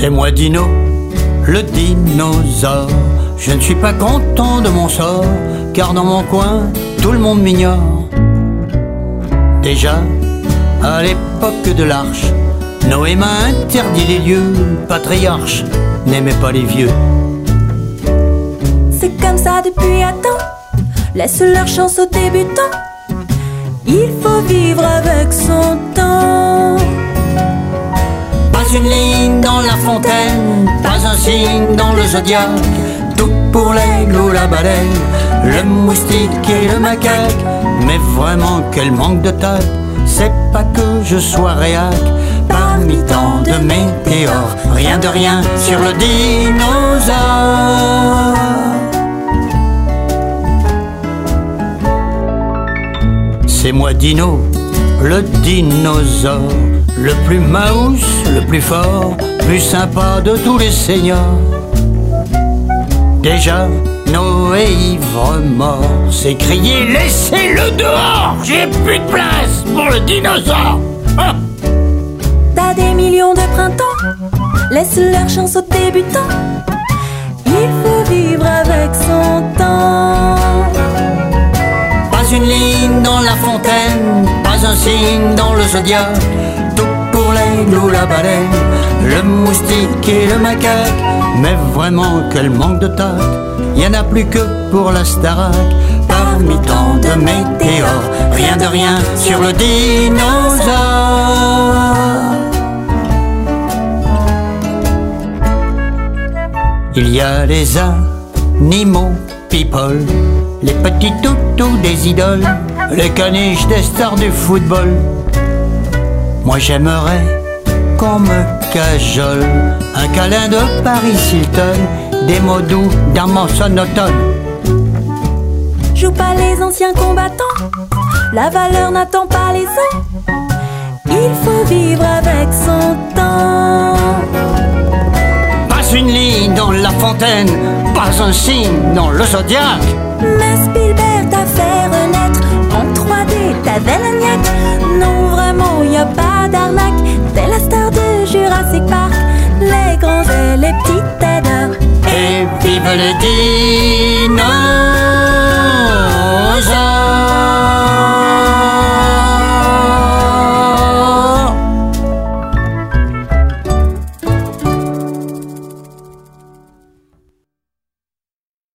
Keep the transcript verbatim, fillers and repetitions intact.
C'est moi Dino, le dinosaure. Je ne suis pas content de mon sort, car dans mon coin, tout le monde m'ignore. Déjà, à l'époque de l'Arche, Noé m'a interdit les lieux. Patriarche n'aimait pas les vieux. C'est comme ça depuis à temps. Laisse leur chance aux débutants. Il faut vivre avec son temps. Pas une ligne dans la fontaine, pas un signe dans le zodiaque. Tout pour l'aigle ou la baleine, le moustique et le macaque. Mais vraiment quel manque de tact. C'est pas que je sois réac. Parmi tant de météores, rien de rien sur le dinosaure. C'est moi Dino, le dinosaure, le plus mouse, le plus fort, plus sympa de tous les seigneurs. Déjà, Noé ivre mort s'est crié « Laissez-le dehors, j'ai plus de place pour le dinosaure ah !» T'as des millions de printemps, laisse leur chance aux débutants. Il faut vivre avec son temps. Pas une ligne dans la fontaine, pas un signe dans le zodiaque. Tout pour l'aigle ou la baleine, le moustique et le macaque. Mais vraiment quel manque de tact. Y'en a plus que pour la Starac. Parmi tant de météores, rien de rien sur le dinosaure. Il y a les animaux people, les petits toutous des idoles, les caniches des stars du football. Moi j'aimerais qu'on me cajole, un câlin de Paris Hilton, des mots doux d'amants monotones. Joue pas les anciens combattants, la valeur n'attend pas les ans. Il faut vivre avec son temps. Pas une ligne dans la fontaine, pas un signe dans le zodiaque. Mais Spielberg t'a fait renaître en trois D, t'avais la niaque. Non vraiment y a pas d'arnaque, t'es la star de Jurassic Park. Les grands et les petits t'aident. Et vive les dinosaures.